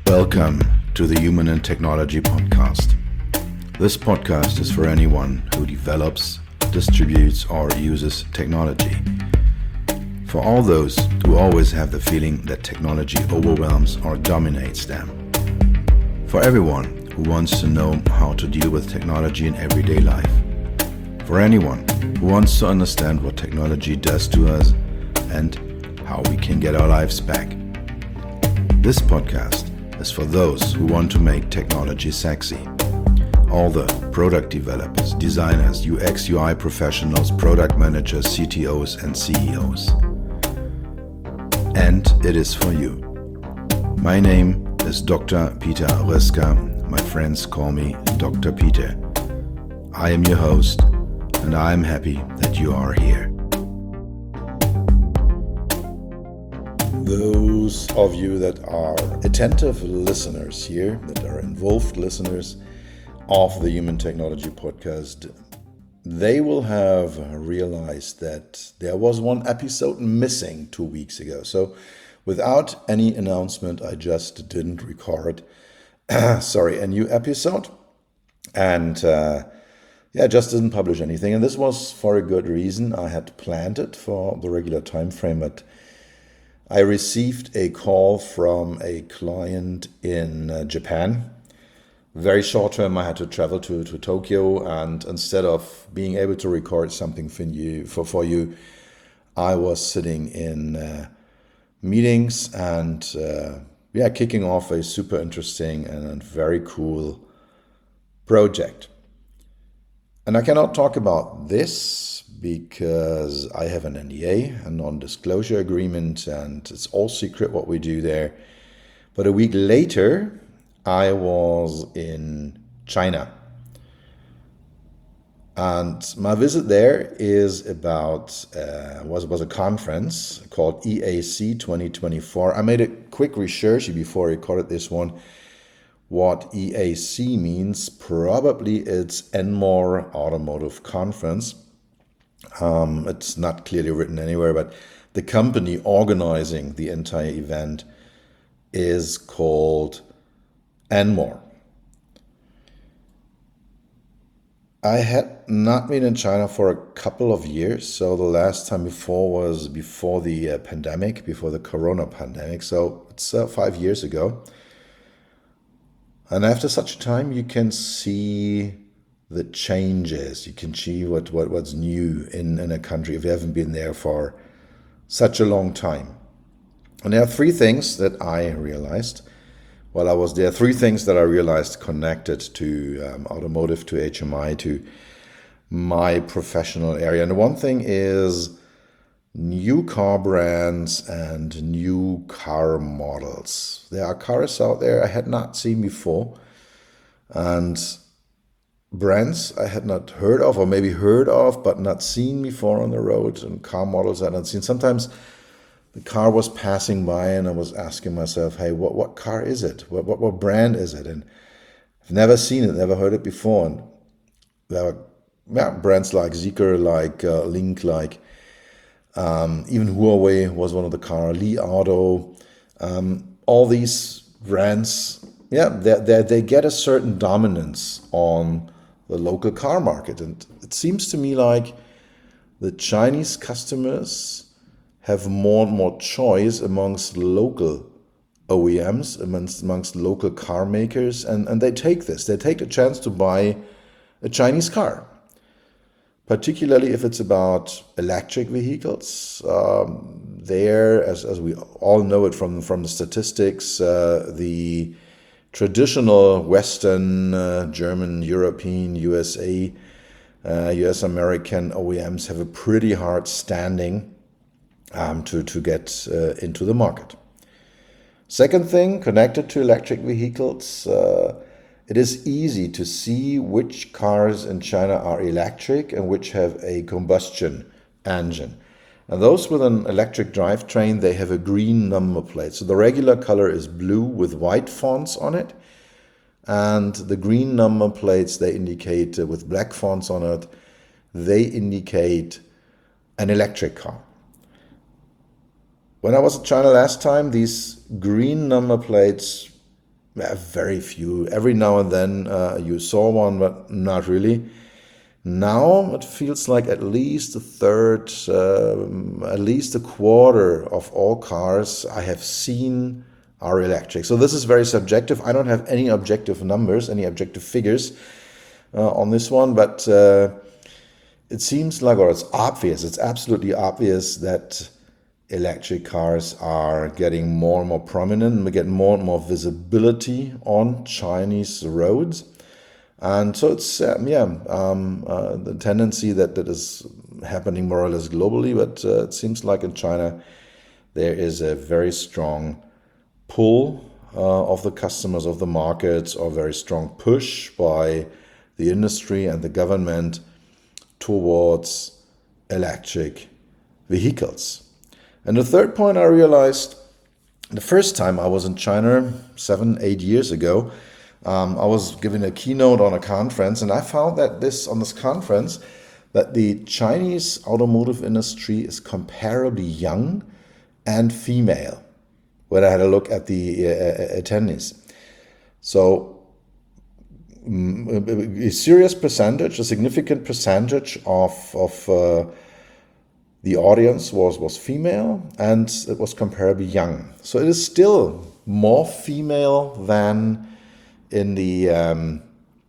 Welcome to the Human and Technology Podcast. This podcast is for anyone who develops, distributes, or uses technology. For all those who always have the feeling that technology overwhelms or dominates them. For everyone who wants to know how to deal with technology in everyday life. For anyone who wants to understand what technology does to us and how we can get our lives back. This podcast is for those who want to make technology sexy. All the product developers, designers, UX, UI professionals, product managers, CTOs, and CEOs. And it is for you. My name is Dr. Peter Röska. My friends call me Dr. Peter. I am your host, and I am happy that you are here. Those of you that are attentive listeners here, that are involved listeners of the Human Technology Podcast, they will have realized that there was one episode missing 2 weeks ago. So without any announcement, I just didn't record a new episode and just didn't publish anything. And this was for a good reason. I had planned it for the regular time frame, but I received a call from a client in Japan. Very short term, I had to travel to Tokyo, and instead of being able to record something for you, I was sitting in meetings and kicking off a super interesting and very cool project. And I cannot talk about this because I have an NDA, a non-disclosure agreement, and it's all secret what we do there. But a week later, I was in China. And my visit there is about, was a conference called EAC 2024. I made a quick research before I recorded this one. What EAC means, probably it's NMOR Automotive Conference. It's not clearly written anywhere, but the company organizing the entire event is called NMOR. I had not been in China for a couple of years, so the last time before was before the pandemic, before the Corona pandemic, so it's 5 years ago. And after such a time, you can see the changes. You can see what's new in a country if you haven't been there for such a long time. And there are three things that I realized while I was there. Three things that I realized connected to automotive, to HMI, to my professional area. And the one thing is new car brands and new car models. There are cars out there I had not seen before, and brands I had not heard of, or maybe heard of but not seen before on the road, and car models I had not seen. Sometimes the car was passing by and I was asking myself, hey, what car is it? What brand is it? And I've never seen it, never heard it before. And there are brands like Zeekr, like Link, like even Huawei was one of the car, Li Auto. All these brands, they get a certain dominance on the local car market. And it seems to me like the Chinese customers have more and more choice amongst local OEMs, amongst local car makers, and they take the chance to buy a Chinese car, particularly if it's about electric vehicles. There, as we all know it from the statistics, the traditional Western, German, European, USA, US American OEMs have a pretty hard standing to get into the market. Second thing, connected to electric vehicles, it is easy to see which cars in China are electric and which have a combustion engine. And those with an electric drivetrain, they have a green number plate. So the regular color is blue with white fonts on it. And the green number plates, they indicate with black fonts on it, they indicate an electric car. When I was in China last time, these green number plates very few. Every now and then you saw one, but not really. Now it feels like at least a third, at least a quarter of all cars I have seen are electric. So this is very subjective. I don't have any objective numbers, any objective figures on this one, but it seems like, or it's obvious, it's absolutely obvious that electric cars are getting more and more prominent, and we get more and more visibility on Chinese roads. And so it's the tendency that is happening more or less globally, but it seems like in China there is a very strong pull of the customers, of the markets, or very strong push by the industry and the government towards electric vehicles. And the third point I realized the first time I was in China 7-8 years ago, I was giving a keynote on a conference, and I found that on this conference that the Chinese automotive industry is comparably young and female when I had a look at the attendees. So a serious percentage, a significant percentage of the audience was female, and it was comparably young. So it is still more female than in the than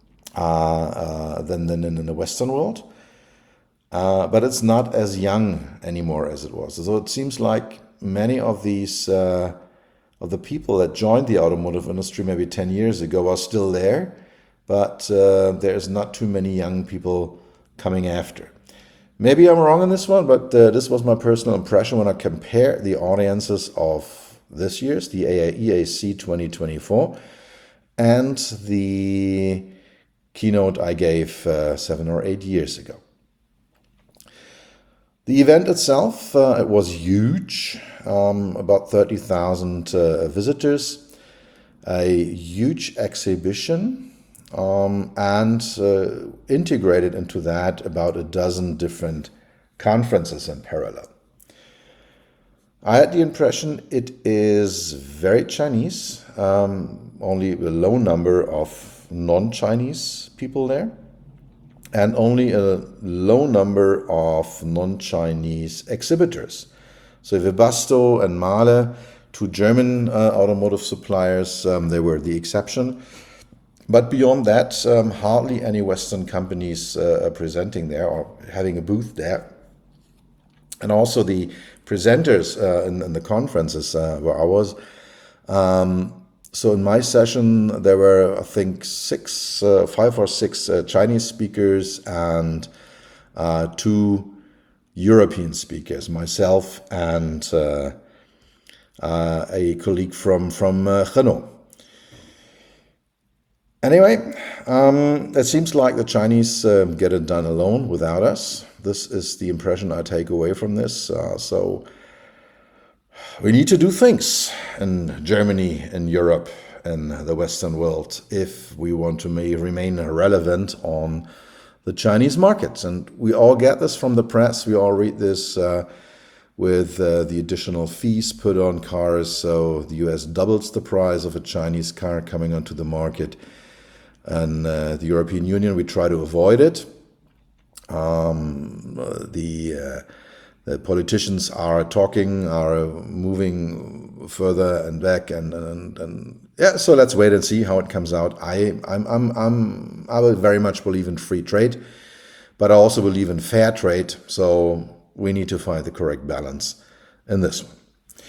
in the Western world, but it's not as young anymore as it was. So it seems like many of these of the people that joined the automotive industry maybe 10 years ago are still there, but there's not too many young people coming after. Maybe I'm wrong on this one, but this was my personal impression when I compare the audiences of this year's, the EAC 2024, and the keynote I gave 7 or 8 years ago. The event itself, it was huge, about 30,000 visitors, a huge exhibition, and integrated into that about a dozen different conferences in parallel. I had the impression it is very Chinese, only a low number of non-Chinese people there, and only a low number of non-Chinese exhibitors. So Webasto and Mahle, two German automotive suppliers, they were the exception. But beyond that, hardly any Western companies presenting there or having a booth there. And also the presenters in the conferences where I was. So in my session, there were, I think, 5 or 6 Chinese speakers and 2 European speakers, myself and a colleague from Renault. Anyway, it seems like the Chinese get it done alone without us. This is the impression I take away from this. So we need to do things in Germany, in Europe, in the Western world if we want to remain relevant on the Chinese markets. And we all get this from the press. We all read this with the additional fees put on cars. So the US doubles the price of a Chinese car coming onto the market. And the European Union, we try to avoid it. The politicians are talking, are moving further and back, and yeah. So let's wait and see how it comes out. I will very much believe in free trade, but I also believe in fair trade. So we need to find the correct balance in this one.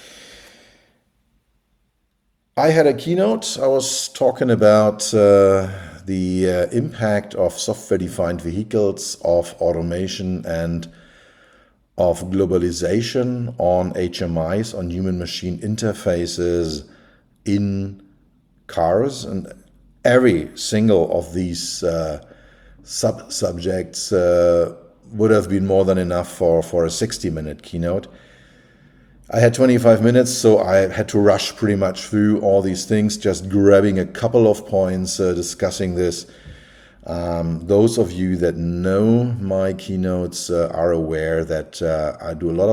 I had a keynote. I was talking about the impact of software-defined vehicles, of automation, and of globalization on HMIs, on human-machine interfaces in cars. And every single of these subjects would have been more than enough for a 60-minute keynote. I had 25 minutes, so I had to rush pretty much through all these things, just grabbing a couple of points, discussing this. Those of you that know my keynotes are aware that I do a lot of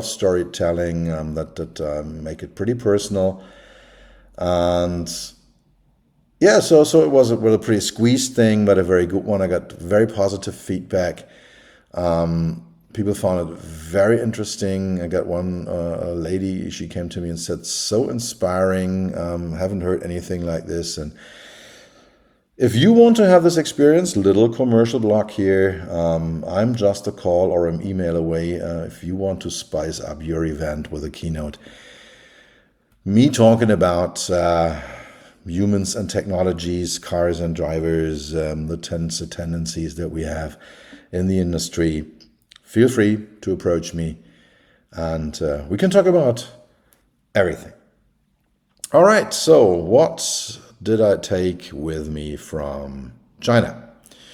storytelling, that make it pretty personal. And Yeah, so it was a pretty squeezed thing, but a very good one. I got very positive feedback. People found it very interesting. I got one a lady, she came to me and said, so inspiring. Haven't heard anything like this. And if you want to have this experience, little commercial block here, I'm just a call or an email away if you want to spice up your event with a keynote. Me talking about humans and technologies, cars and drivers, the tendencies that we have in the industry. Feel free to approach me and we can talk about everything. All right, so what did I take with me from China?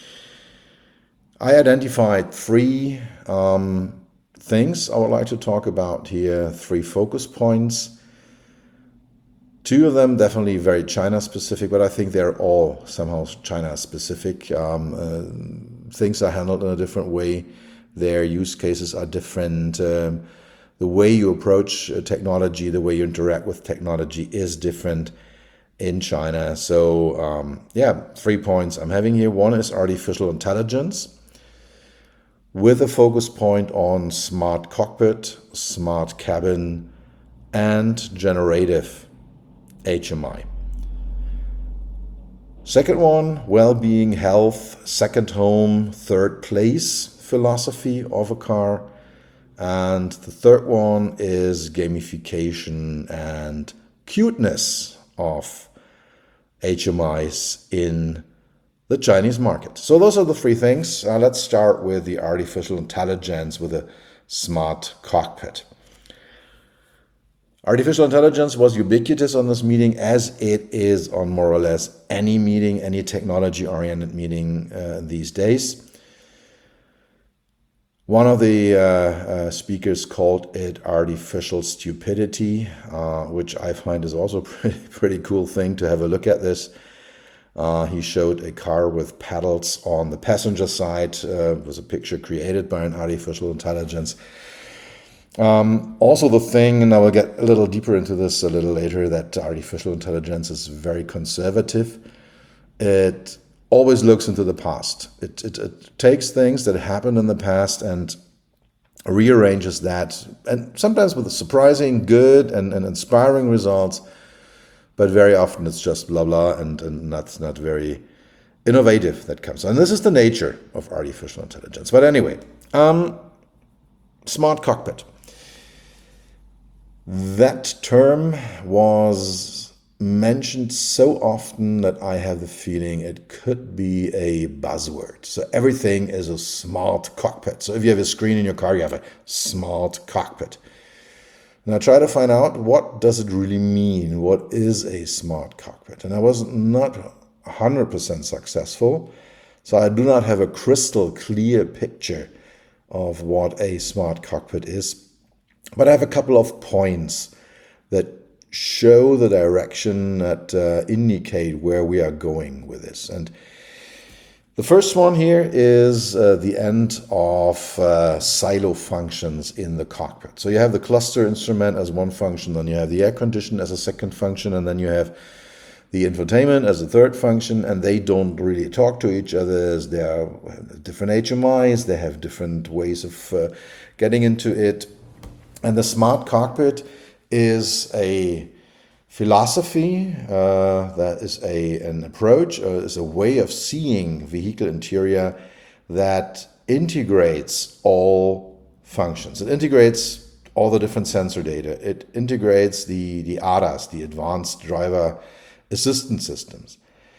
I identified three things I would like to talk about here, three focus points. Two of them definitely very China specific, but I think they're all somehow China specific. Things are handled in a different way. Their use cases are different. The way you approach technology, the way you interact with technology is different in China. So yeah, 3 points I'm having here. One is artificial intelligence with a focus point on smart cockpit, smart cabin, and generative HMI. Second one, well-being, health, second home, third place philosophy of a car. And the third one is gamification and cuteness of HMIs in the Chinese market. So those are the three things. Let's start with the artificial intelligence with a smart cockpit. Artificial intelligence was ubiquitous on this meeting, as it is on more or less any meeting, any technology-oriented meeting these days. One of the speakers called it artificial stupidity, which I find is also a pretty cool thing to have a look at this. He showed a car with pedals on the passenger side. It was a picture created by an artificial intelligence. Also the thing, and I will get a little deeper into this a little later, that artificial intelligence is very conservative. It always looks into the past. It takes things that happened in the past and rearranges that, and sometimes with surprising, good and inspiring results, but very often it's just blah blah and not very innovative that comes. And this is the nature of artificial intelligence. But anyway, smart cockpit. That term was mentioned so often that I have the feeling it could be a buzzword. So everything is a smart cockpit. So if you have a screen in your car, you have a smart cockpit. And I try to find out, what does it really mean? What is a smart cockpit? And I was not 100% successful. So I do not have a crystal clear picture of what a smart cockpit is. But I have a couple of points that show the direction, that indicate where we are going with this. And the first one here is the end of silo functions in the cockpit. So you have the cluster instrument as one function, then you have the air condition as a second function, and then you have the infotainment as a third function, and they don't really talk to each other. They are different HMIs, they have different ways of getting into it. And the smart cockpit is a philosophy, that is an approach, is a way of seeing vehicle interior that integrates all functions. It integrates all the different sensor data. It integrates the ADAS, the Advanced Driver Assistance Systems.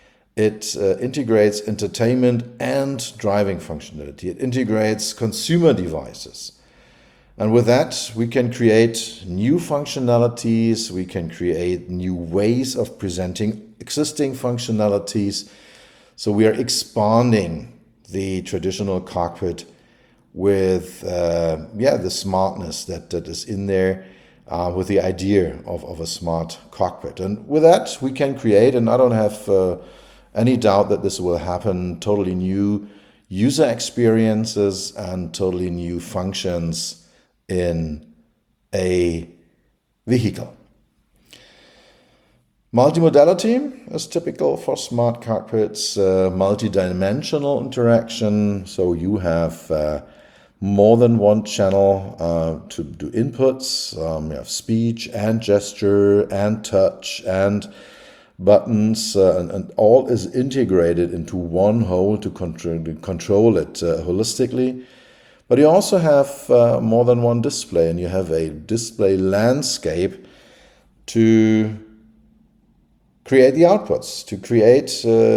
It integrates entertainment and driving functionality. It integrates consumer devices. And with that, we can create new functionalities, we can create new ways of presenting existing functionalities. So we are expanding the traditional cockpit with the smartness that is in there, with the idea of a smart cockpit. And with that, we can create, and I don't have any doubt that this will happen, totally new user experiences and totally new functions in a vehicle. Multimodality is typical for smart cockpits, multi-dimensional interaction. So you have more than one channel to do inputs. You have speech and gesture and touch and buttons, and all is integrated into one whole to control it holistically. But you also have more than one display, and you have a display landscape to create the outputs, to create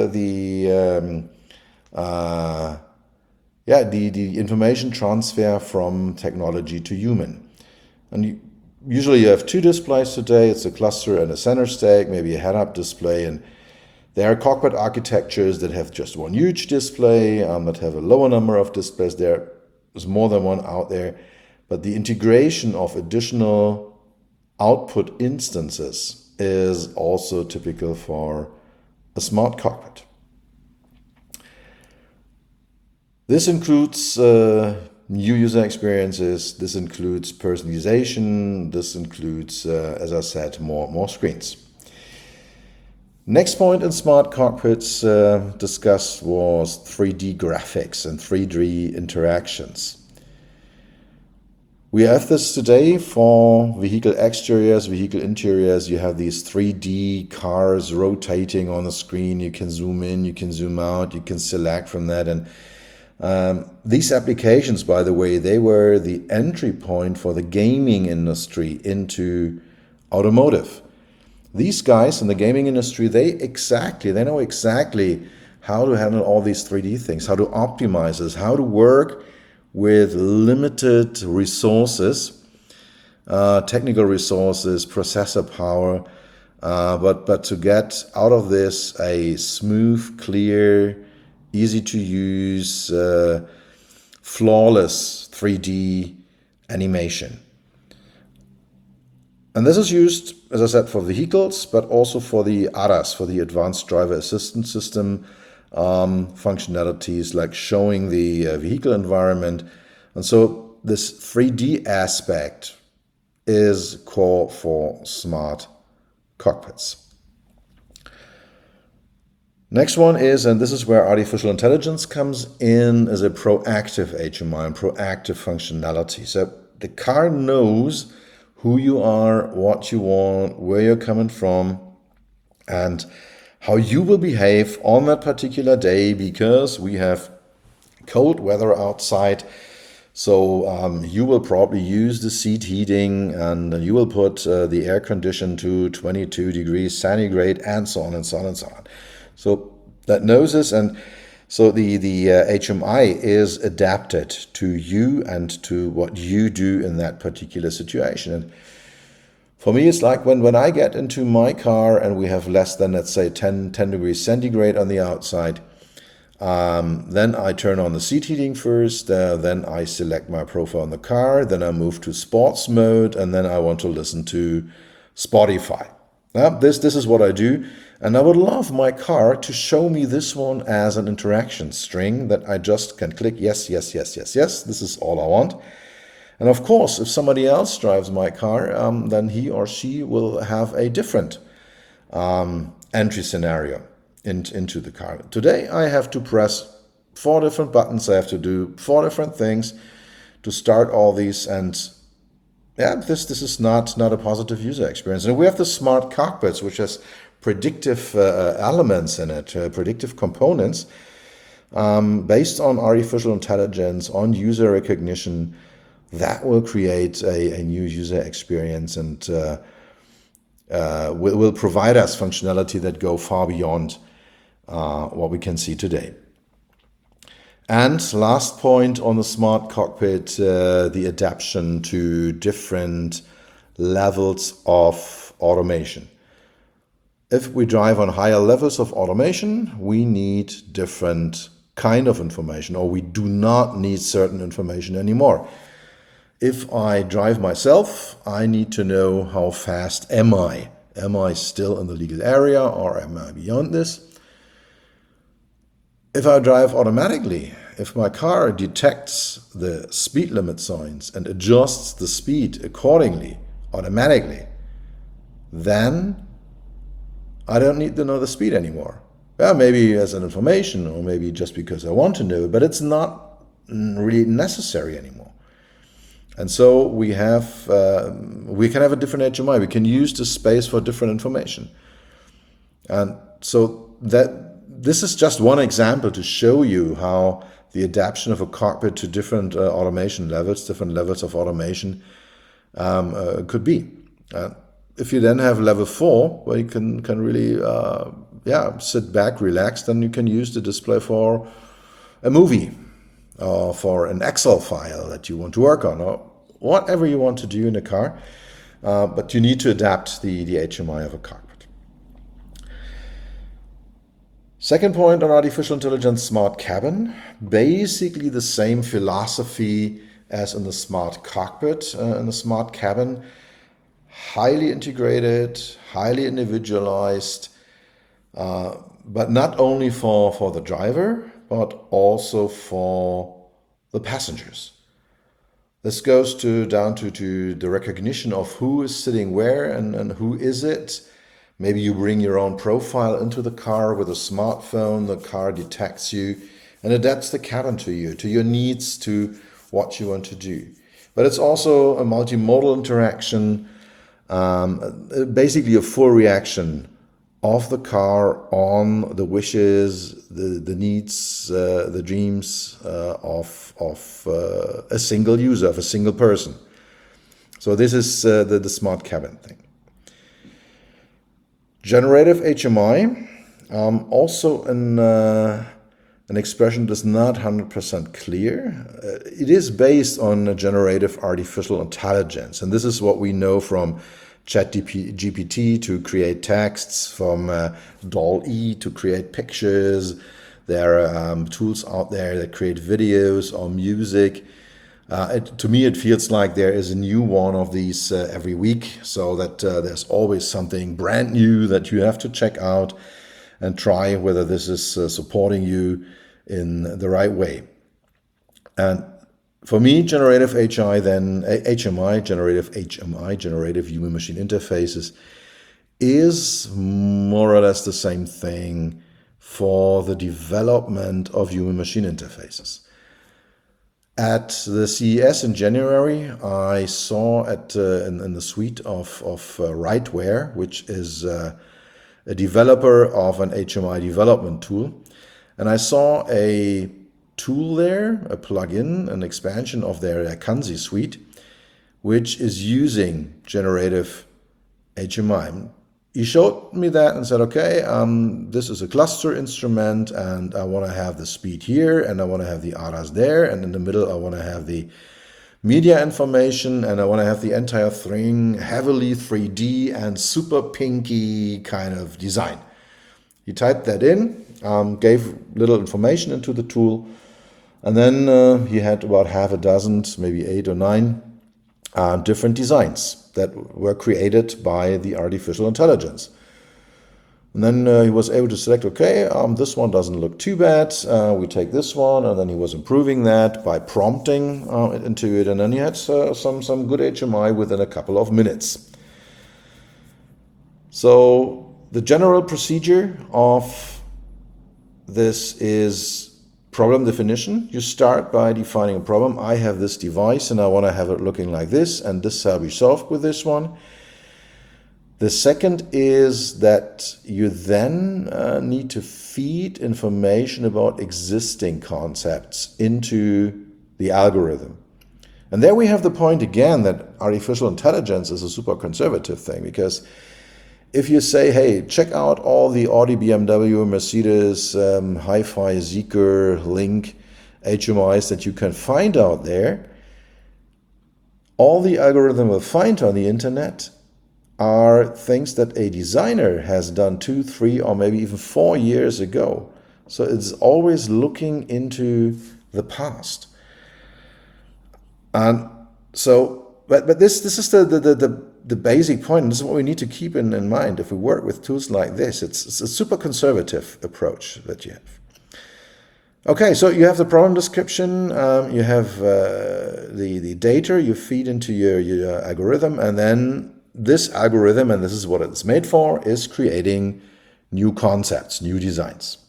the information transfer from technology to human. And usually you have two displays today. It's a cluster and a center stack, maybe a head-up display. And there are cockpit architectures that have just one huge display, that have a lower number of displays. There's more than one out there. But the integration of additional output instances is also typical for a smart cockpit. This includes new user experiences, this includes personalization, this includes, as I said, more screens. Next point in smart cockpits discussed was 3D graphics and 3D interactions. We have this today for vehicle exteriors, vehicle interiors. You have these 3D cars rotating on the screen. You can zoom in, you can zoom out, you can select from that. And these applications, by the way, they were the entry point for the gaming industry into automotive. These guys in the gaming industry, they know exactly how to handle all these 3D things, how to optimize this, how to work with limited resources, technical resources, processor power, but to get out of this a smooth, clear, easy to use, flawless 3D animation. And this is used, as I said, for vehicles, but also for the ADAS, for the Advanced Driver Assistance System, functionalities like showing the vehicle environment. And so this 3D aspect is core for smart cockpits. Next one is, and this is where artificial intelligence comes in, is a proactive HMI and proactive functionality. So the car knows who you are, what you want, where you're coming from, and how you will behave on that particular day, because we have cold weather outside. So you will probably use the seat heating, and you will put the air condition to 22 degrees centigrade, and so on and so on and so on. So that knows this, and so the HMI is adapted to you and to what you do in that particular situation. And for me, it's like when I get into my car and we have less than, let's say, 10 degrees centigrade on the outside, then I turn on the seat heating first, then I select my profile in the car, then I move to sports mode, and then I want to listen to Spotify. Now, this is what I do, and I would love my car to show me this one as an interaction string that I just can click yes, yes, yes, yes, yes, this is all I want. And of course, if somebody else drives my car, then he or she will have a different entry scenario into the car. Today, I have to press 4 different buttons. I have to do 4 different things to start all these. And yeah, this is not a positive user experience. And we have the smart cockpits, which has predictive elements in it, predictive components based on artificial intelligence, on user recognition. That will create a new user experience and will provide us functionality that go far beyond what we can see today. And last point on the smart cockpit, the adaptation to different levels of automation. If we drive on higher levels of automation, we need different kind of information, or we do not need certain information anymore. If I drive myself, I need to know how fast am I? Am I still in the legal area, or am I beyond this? If I drive automatically, if my car detects the speed limit signs and adjusts the speed accordingly, automatically, then I don't need to know the speed anymore. Well, maybe as an information, or maybe just because I want to know it, but it's not really necessary anymore. And so we can have a different HMI. We can use the space for different information. And so this is just one example to show you how the adaptation of a cockpit to different automation levels, different levels of automation could be. If you then have level 4, where you can really sit back, relax, then you can use the display for a movie or for an Excel file that you want to work on, or whatever you want to do in a car. But you need to adapt the HMI of a cockpit. Second point on artificial intelligence smart cabin, basically the same philosophy as in the smart cockpit, in the smart cabin. Highly integrated, highly individualized, but not only for the driver, but also for the passengers. This goes down to the recognition of who is sitting where and who is it. Maybe you bring your own profile into the car with a smartphone. The car detects you and adapts the cabin to you, to your needs, to what you want to do. But it's also a multimodal interaction, basically a full reaction of the car on the wishes, the needs, the dreams of a single user, of a single person. So this is the smart cabin thing. Generative HMI, also an expression that's not 100% clear. It is based on a generative artificial intelligence, and this is what we know from ChatGPT to create texts, from DALL-E to create pictures. There are tools out there that create videos or music. To me, it feels like there is a new one of these every week, so that there's always something brand new that you have to check out and try whether this is supporting you in the right way. And for me, generative HMI, generative human-machine interfaces, is more or less the same thing for the development of human-machine interfaces. At the CES in January, I saw in the suite of Rightware, which is a developer of an HMI development tool, and I saw a tool there, a plugin, an expansion of their Kanzi suite, which is using generative HMI. He showed me that and said, okay, this is a cluster instrument, and I want to have the speed here, and I want to have the ADAS there, and in the middle I want to have the media information, and I want to have the entire thing heavily 3D and super pinky kind of design. He typed that in, gave little information into the tool, and then he had about half a dozen, maybe 8 or 9 different designs that were created by the artificial intelligence. And then he was able to select, okay, this one doesn't look too bad. We take this one, and then he was improving that by prompting it into it, and then he had some good HMI within a couple of minutes. So the general procedure of this is problem definition. You start by defining a problem. I have this device and I want to have it looking like this, and this shall be solved with this one. The second is that you then need to feed information about existing concepts into the algorithm. And there we have the point again that artificial intelligence is a super conservative thing, because if you say, hey, check out all the Audi, BMW, Mercedes, Hi-Fi, Zeekr, Link, HMIs that you can find out there, all the algorithm will find on the internet are things that a designer has done 2, 3, or maybe even 4 years ago. So it's always looking into the past. And so, but this is the basic point, and this is what we need to keep in mind if we work with tools like this. It's a super conservative approach that you have. Okay, so you have the problem description, you have the data you feed into your algorithm, and then this algorithm, and this is what it's made for, is creating new concepts, new designs.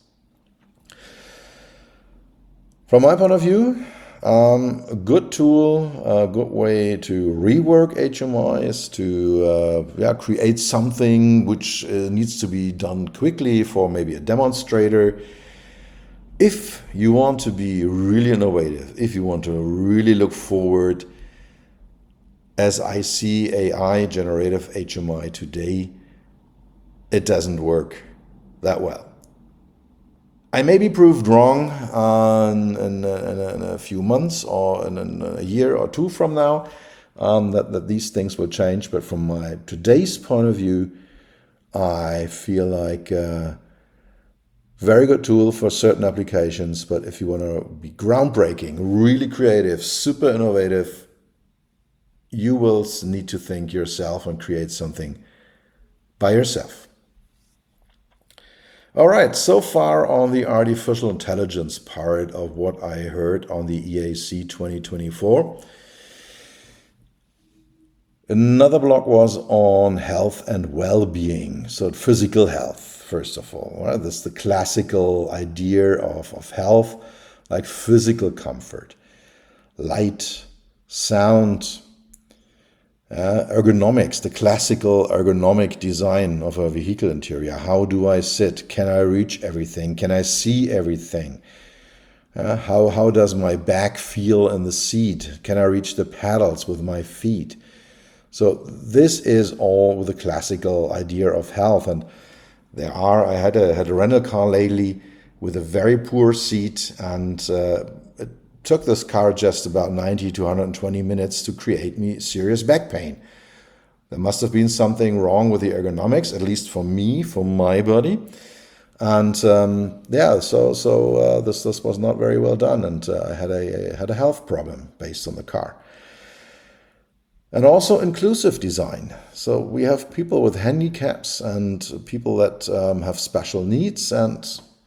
From my point of view, a good tool, a good way to rework HMI is to create something which needs to be done quickly for maybe a demonstrator. If you want to be really innovative, if you want to really look forward, as I see AI generative HMI today, it doesn't work that well. I may be proved wrong in a few months or in a year or two from now, that these things will change. But from my today's point of view, I feel like a very good tool for certain applications. But if you want to be groundbreaking, really creative, super innovative, you will need to think yourself and create something by yourself. All right, so far on the artificial intelligence part of what I heard on the EAC 2024. Another block was on health and well-being, so physical health, first of all. Right? This is the classical idea of health, like physical comfort, light, sound, ergonomics, the classical ergonomic design of a vehicle interior. How do I sit? Can I reach everything? Can I see everything? How does my back feel in the seat? Can I reach the pedals with my feet? So this is all the classical idea of health. And I had a rental car lately with a very poor seat, and it took this car just about 90 to 120 minutes to create me serious back pain. There must have been something wrong with the ergonomics, at least for me, for my body. And this was not very well done, and I had a health problem based on the car. And also inclusive design. So we have people with handicaps and people that have special needs, and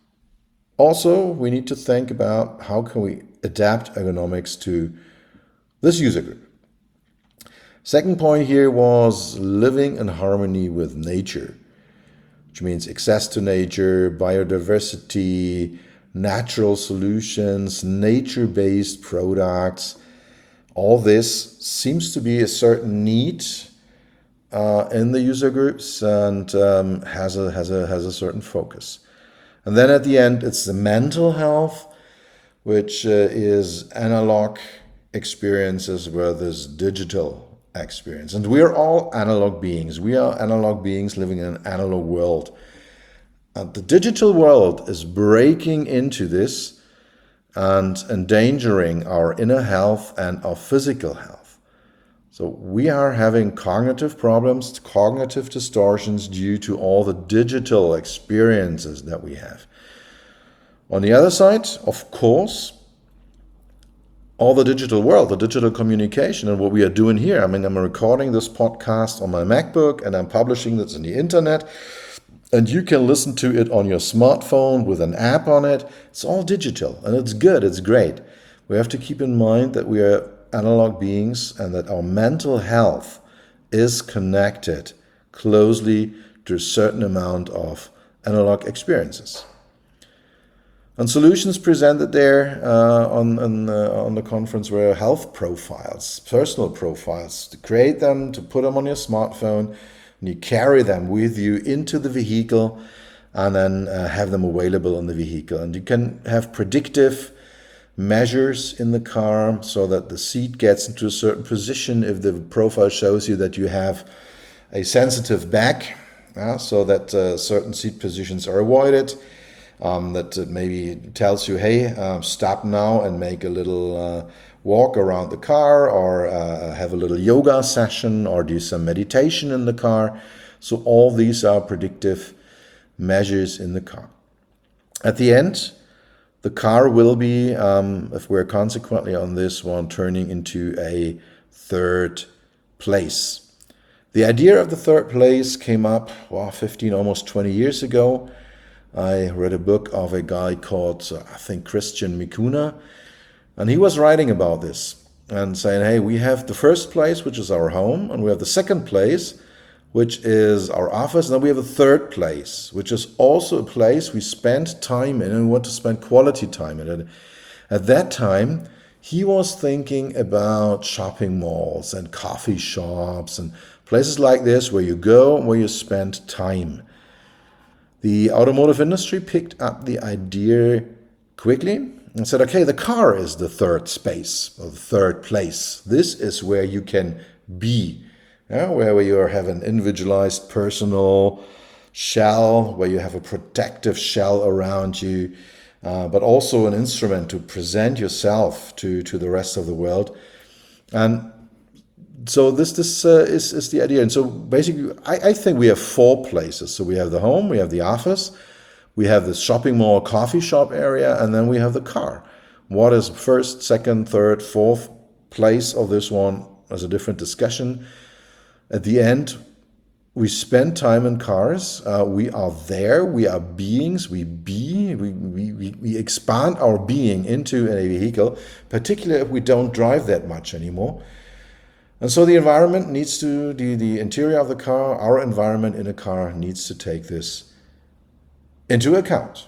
also we need to think about how can we adapt ergonomics to this user group. Second point here was living in harmony with nature, which means access to nature, biodiversity, natural solutions, nature-based products. All this seems to be a certain need in the user groups, and has a certain focus. And then at the end, it's the mental health, which is analog experiences versus digital experience. And we are all analog beings. We are analog beings living in an analog world. And the digital world is breaking into this and endangering our inner health and our physical health. So we are having cognitive problems, cognitive distortions due to all the digital experiences that we have. On the other side, of course, all the digital world, the digital communication, and what we are doing here. I mean, I'm recording this podcast on my MacBook and I'm publishing this on the internet, and you can listen to it on your smartphone with an app on it. It's all digital, and it's good, it's great. We have to keep in mind that we are analog beings and that our mental health is connected closely to a certain amount of analog experiences. And solutions presented there on the conference were health profiles, personal profiles, to create them, to put them on your smartphone, and you carry them with you into the vehicle, and then have them available in the vehicle. And you can have predictive measures in the car so that the seat gets into a certain position if the profile shows you that you have a sensitive back, so that certain seat positions are avoided. That maybe tells you, hey, stop now and make a little walk around the car, or have a little yoga session, or do some meditation in the car. So all these are predictive measures in the car. At the end, the car will be, if we're consequently on this one, turning into a third place. The idea of the third place came up 15, almost 20 years ago. I read a book of a guy called, I think, Christian Mikuna, and he was writing about this and saying, hey, we have the first place, which is our home, and we have the second place, which is our office. And then we have a third place, which is also a place we spend time in and we want to spend quality time in it. At that time, he was thinking about shopping malls and coffee shops and places like this where you go and where you spend time. The automotive industry picked up the idea quickly and said, okay, the car is the third space or the third place. This is where you can be, where you have an individualized personal shell, where you have a protective shell around you, but also an instrument to present yourself to the rest of the world. And so this is the idea. And so basically, I think we have four places. So we have the home, we have the office, we have the shopping mall, coffee shop area, and then we have the car. What is first, second, third, fourth place of this one is a different discussion. At the end, we spend time in cars. We are there. We are beings. We expand our being into a vehicle, particularly if we don't drive that much anymore. And so the environment needs to, the interior of the car, our environment in a car needs to take this into account.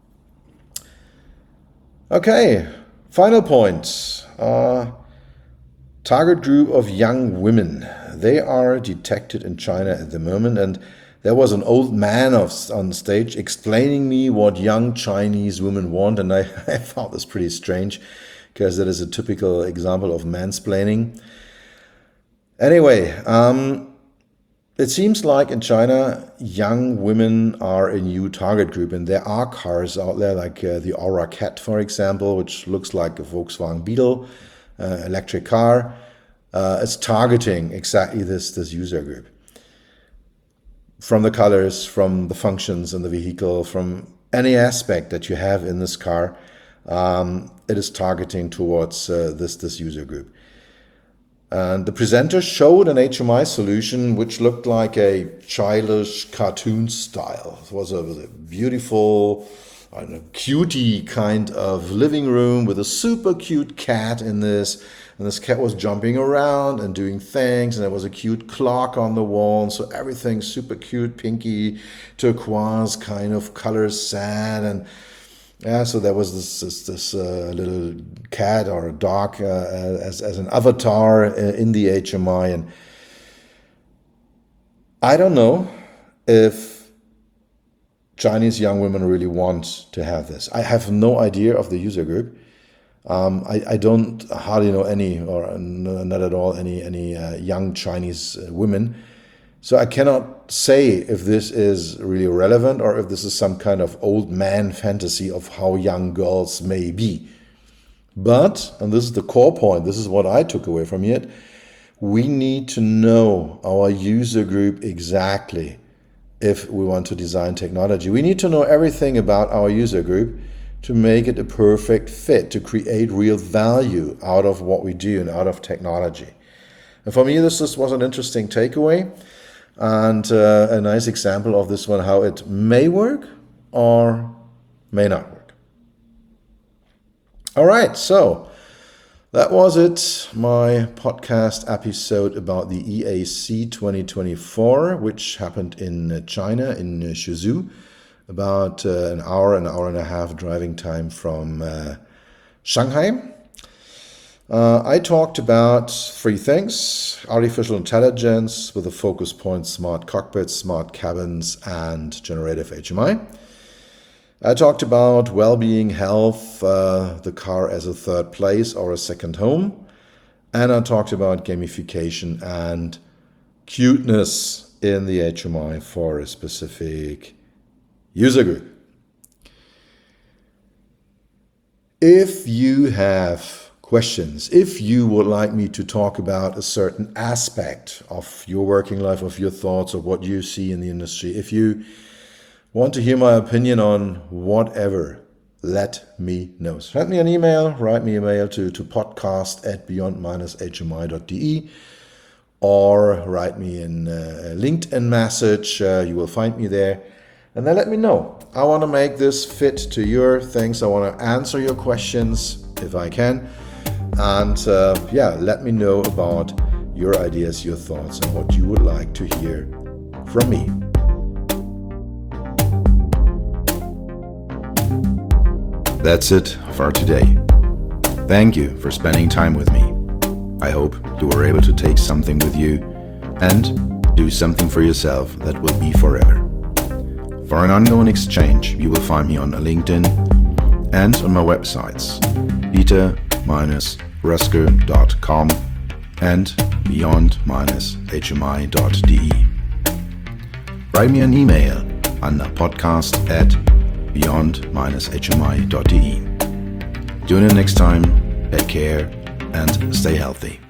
Okay, final point. Target group of young women. They are detected in China at the moment, and there was an old man on stage explaining me what young Chinese women want, and I found this pretty strange because that is a typical example of mansplaining. Anyway, it seems like in China, young women are a new target group, and there are cars out there like the Aura Cat, for example, which looks like a Volkswagen Beetle, electric car. It's targeting exactly this user group. From the colors, from the functions in the vehicle, from any aspect that you have in this car, it is targeting towards this user group. And the presenter showed an HMI solution which looked like a childish cartoon style. It was a beautiful, cutie kind of living room with a super cute cat in this. And this cat was jumping around and doing things. And there was a cute clock on the wall. And so everything super cute, pinky, turquoise kind of colors, sad. And yeah, so there was this little cat or a dog as an avatar in the HMI, and I don't know if Chinese young women really want to have this. I have no idea of the user group. I don't hardly know any, or not at all, any young Chinese women. So I cannot say if this is really relevant or if this is some kind of old man fantasy of how young girls may be. But, and this is the core point, this is what I took away from it, we need to know our user group exactly if we want to design technology. We need to know everything about our user group to make it a perfect fit, to create real value out of what we do and out of technology. And for me, this was an interesting takeaway. And a nice example of this one, how it may work or may not work. All right, so that was it, my podcast episode about the EAC 2024, which happened in China, in Suzhou, about an hour and a half driving time from Shanghai. I talked about three things: artificial intelligence with a focus point, smart cockpits, smart cabins, and generative HMI. I talked about well-being, health, the car as a third place or a second home. And I talked about gamification and cuteness in the HMI for a specific user group. If you have questions, if you would like me to talk about a certain aspect of your working life, of your thoughts, of what you see in the industry, if you want to hear my opinion on whatever, let me know. Send me an email, write me a mail to podcast@beyond-hmi.de, or write me in a LinkedIn message. You will find me there. And then let me know. I want to make this fit to your things. I want to answer your questions if I can. And let me know about your ideas, your thoughts, and what you would like to hear from me. That's it for today. Thank you for spending time with me. I hope you were able to take something with you and do something for yourself that will be forever. For an ongoing exchange, you will find me on LinkedIn and on my websites peter-rusker.com and beyond-hmi.de. Write me an email on podcast@beyond-hmi.de. Tune in next time, take care and stay healthy.